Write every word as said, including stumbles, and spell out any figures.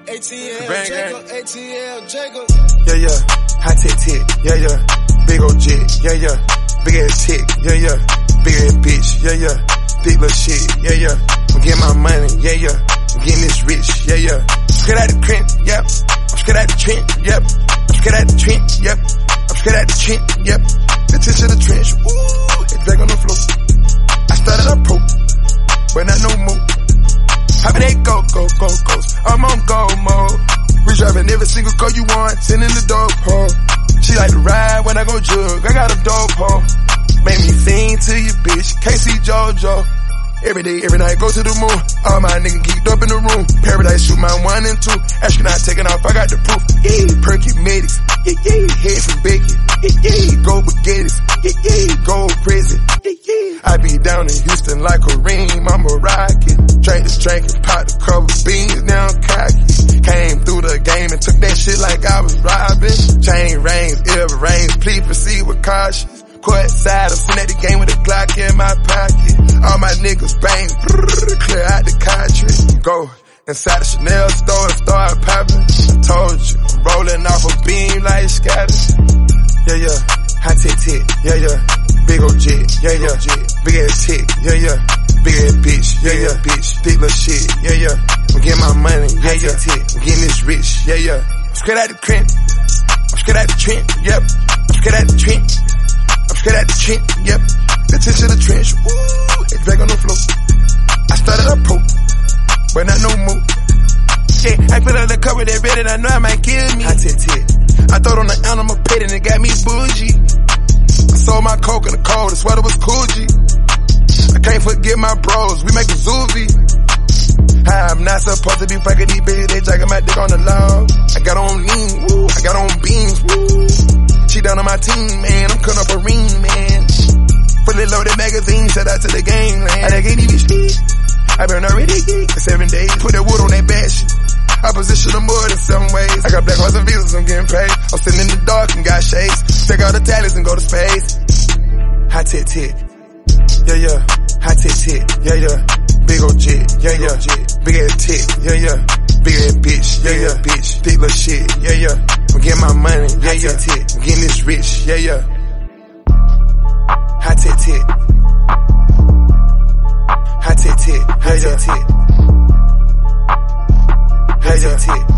A T L, Jacob, A T L, Jacob. Yeah, yeah. High tick tick. Yeah, yeah. Big ol' jet. Yeah, yeah. Big ass tick. Yeah, yeah. Big ass bitch. Yeah, yeah. Big little shit. Yeah, yeah. I'm getting my money. Yeah, yeah. I'm getting this rich. Yeah, yeah. I'm straight out the crib. Yep. I'm straight out the trench. Yep. I'm straight out the trench. Yep. I'm straight out the trench. Yep. The tip of the trench. Ooh. It's back on the floor. I started up pro, but not no more. How about they go, go, go, go? I'm on go mode. We driving every single car you want, sending the dope hole. She like to ride when I go jug, I got a dope hole. Make me sing to you, bitch, K C JoJo. Every day, every night, go to the moon. All my niggas geeked up in the room. Paradise, shoot my one and two. Astronaut taking off, I got the proof. Yeah, perky medics. Yeah, yeah, head from Becky. Yeah, yeah, go baguettes. Yeah, yeah, go prison. Yeah, yeah. I be down in Houston like a ream, I'm a rocket. Drink this drink and pop the cover beans, now I'm cocky. Came through the game and took that shit like I was robbing. Chain rings, ear rings, please proceed with caution. Court side, I'm sitting at the game with a Glock in my pocket. All my niggas bang, brrr, clear out the country. Go inside the Chanel store and start popping. I told you, I'm rolling off a beam like scatter. Yeah, yeah, high tick tick, yeah, yeah. Big ol' jet, yeah, yeah. Big ass tick, yeah, yeah. Big ass bitch, yeah, yeah. Bitch, big little shit, yeah, yeah. I'm getting my money, yeah, yeah. I'm getting this rich, yeah, yeah. I'm straight out the crib, I'm straight out the trench, yep. I'm straight out the trench. I'm straight out the trench, yep. The tip of the trench, ooh, it's back on the floor. I started up pro, but not no more. Yeah, I put on the cover that red and I know it might kill me. I tick tick. I throw it on the animal pit and it got me bougie. I sold my coke in the cold, the sweater was cool G. I can't forget my bros, we make a zoovie. I'm not supposed to be fucking these bitches, they jacking my dick on the log. I got on lean, woo, I got on beans, woo. She down on my team, man, I'm cutting up a ring, man. Fully loaded magazine, shout out to the gang, man. I can't even speak, I been already geek for seven days. Put that wood on that bad shit, I position the mud in some ways. I got black horse and visas, I'm getting paid. I'm sitting in the dark and got shades. Take out the tallies and go to space. High tick tick, yeah, yeah. High tick tick, yeah, yeah. Big ol' jet, yeah, yeah. Big ass tick, yeah, yeah. Big ass bitch, yeah, yeah. Bitch, big little shit, yeah, yeah. I'm getting my money, yeah, yeah. I'm getting this rich, yeah, yeah. High tick tick. High tick tick, yeah, yeah. High tick tick.